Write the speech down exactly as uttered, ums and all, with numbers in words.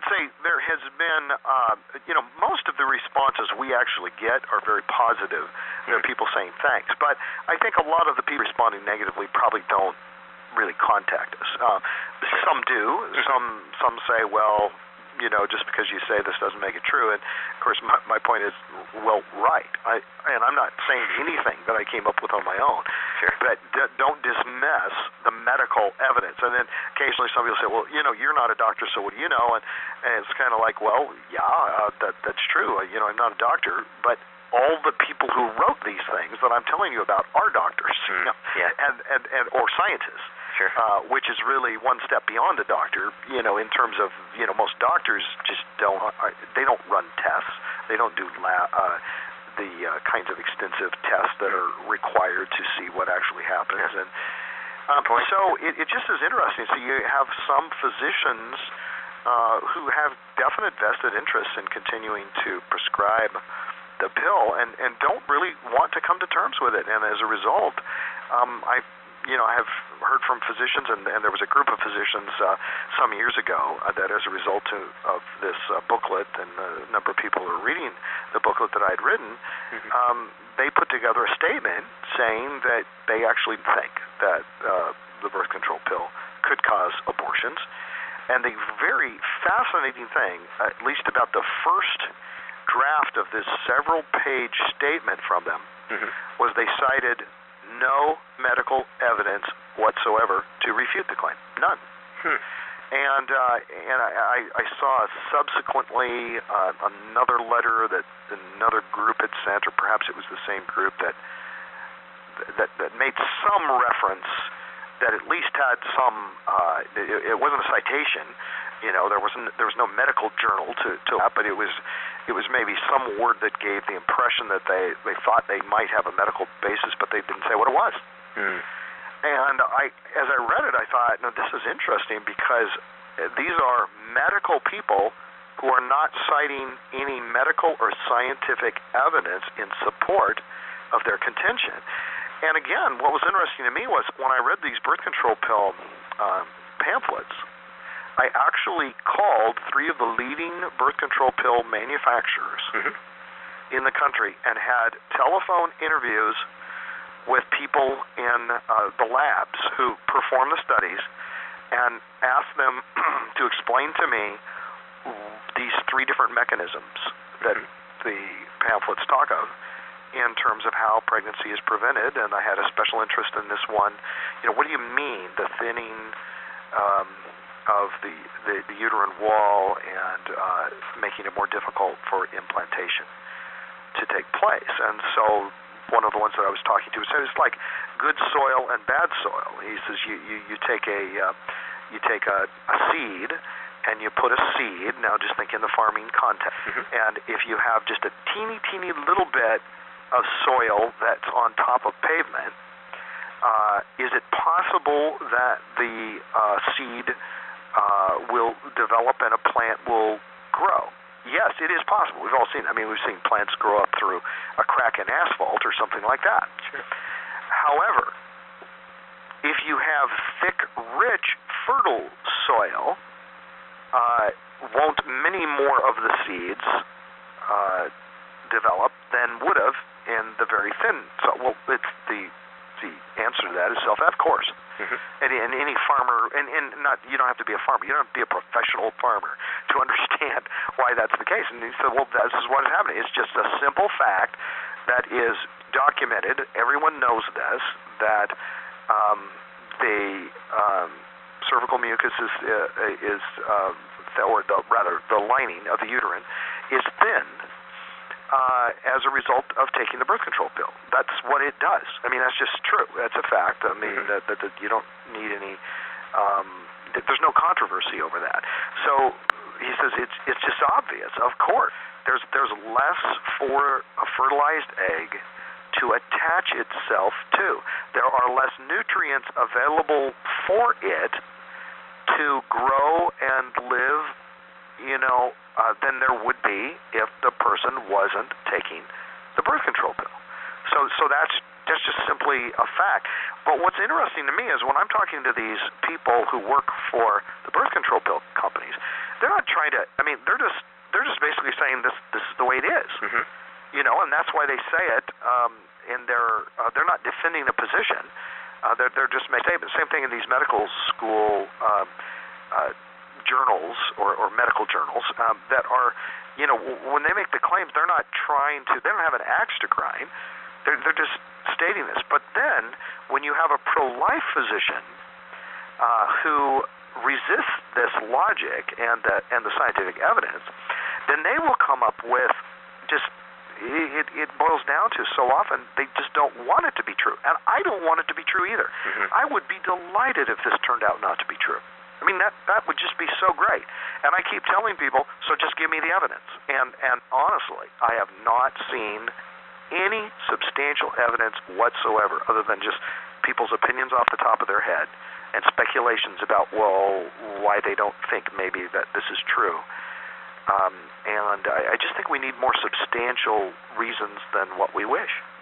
would say there has been, uh, you know, most of the responses we actually get are very positive. There are people saying thanks, but I think a lot of the people responding negatively probably don't really contact us. Uh, some do. Some some say, well, you know, just because you say this doesn't make it true. And of course, my, my point is, well, right. I and I'm not saying anything that I came up with on my own. Sure. But d- don't dismiss the medical evidence. And then occasionally some people say, well, you know, you're not a doctor, so what do you know? And, and it's kind of like, well, yeah, uh, that that's true. Uh, you know, I'm not a doctor, but all the people who wrote these things that I'm telling you about are doctors, mm, you know, yeah. and, and, and or scientists. Sure. Uh, which is really one step beyond a doctor, you know, in terms of, you know, most doctors just don't, uh, they don't run tests. They don't do la- uh, the uh, kinds of extensive tests that are required to see what actually happens. Yeah. And um, so it, it just is interesting. So you have some physicians uh, who have definite vested interests in continuing to prescribe the pill and, and don't really want to come to terms with it. And as a result, um, I you know, I have heard from physicians, and, and there was a group of physicians uh, some years ago uh, that as a result to, of this uh, booklet, and a number of people were reading the booklet that I had written, mm-hmm. um, they put together a statement saying that they actually think that uh, the birth control pill could cause abortions. And the very fascinating thing, at least about the first draft of this several-page statement from them, mm-hmm. was they cited no medical evidence whatsoever to refute the claim. None. Hmm. And uh, and I, I saw subsequently uh, another letter that another group had sent, or perhaps it was the same group that that, that made some reference that at least had some. Uh, it, it wasn't a citation. You know, there wasn't there was no medical journal to, to that, but it was it was maybe some word that gave the impression that they, they thought they might have a medical basis, but they didn't say what it was. Mm. And I, as I read it, I thought, no, this is interesting because these are medical people who are not citing any medical or scientific evidence in support of their contention. And again, what was interesting to me was when I read these birth control pill uh, pamphlets, I actually called three of the leading birth control pill manufacturers mm-hmm. in the country and had telephone interviews with people in uh, the labs who perform the studies and asked them to explain to me these three different mechanisms that mm-hmm. the pamphlets talk of in terms of how pregnancy is prevented. And I had a special interest in this one. You know, what do you mean, the thinning um, of the, the, the uterine wall and uh, making it more difficult for implantation to take place? And so one of the ones that I was talking to said it's like good soil and bad soil. He says you, you, you take a uh, you take a, a seed and you put a seed, now just think in the farming context, mm-hmm. and if you have just a teeny, teeny little bit of soil that's on top of pavement, uh, is it possible that the uh, seed Uh, will develop and a plant will grow? Yes, it is possible. We've all seen it. I mean, we've seen plants grow up through a crack in asphalt or something like that. Sure. However, if you have thick, rich, fertile soil, uh, won't many more of the seeds uh, develop than would have in the very thin soil? Well, it's the the answer to that is self, of course. Mm-hmm. And, and any farmer, and, and not you don't have to be a farmer, you don't have to be a professional farmer to understand why that's the case. And he said, well, this is what is happening. It's just a simple fact that is documented. Everyone knows this, that um, the um, cervical mucus is, uh, is uh, or the, rather the lining of the uterine is thin Uh, as a result of taking the birth control pill. That's what it does. I mean, that's just true. That's a fact. I mean, mm-hmm. that, that, that you don't need any, um, that there's no controversy over that. So he says it's it's just obvious. Of course, there's there's less for a fertilized egg to attach itself to. There are less nutrients available for it to grow and live, you know, Uh, than there would be if the person wasn't taking the birth control pill. So, so that's That's just simply a fact. But what's interesting to me is when I'm talking to these people who work for the birth control pill companies, they're not trying to. I mean, they're just they're just basically saying this this is the way it is. Mm-hmm. You know, and that's why they say it. Um, and they're uh, they're not defending a position. Uh, they're they're just making statements. Same thing in these medical school uh, uh, journals or, or medical journals um, that are, you know, when they make the claims, they're not trying to. They don't have an axe to grind. They're they're just stating this. But then when you have a pro-life physician uh, who resists this logic and the and the scientific evidence, then they will come up with just. It, it boils down to so often they just don't want it to be true. And I don't want it to be true either. Mm-hmm. I would be delighted if this turned out not to be true. I mean, that that would just be so great. And I keep telling people, so just give me the evidence. And, and honestly, I have not seen any substantial evidence whatsoever other than just people's opinions off the top of their head and speculations about, well, why they don't think maybe that this is true. Um, and I, I just think we need more substantial reasons than what we wish.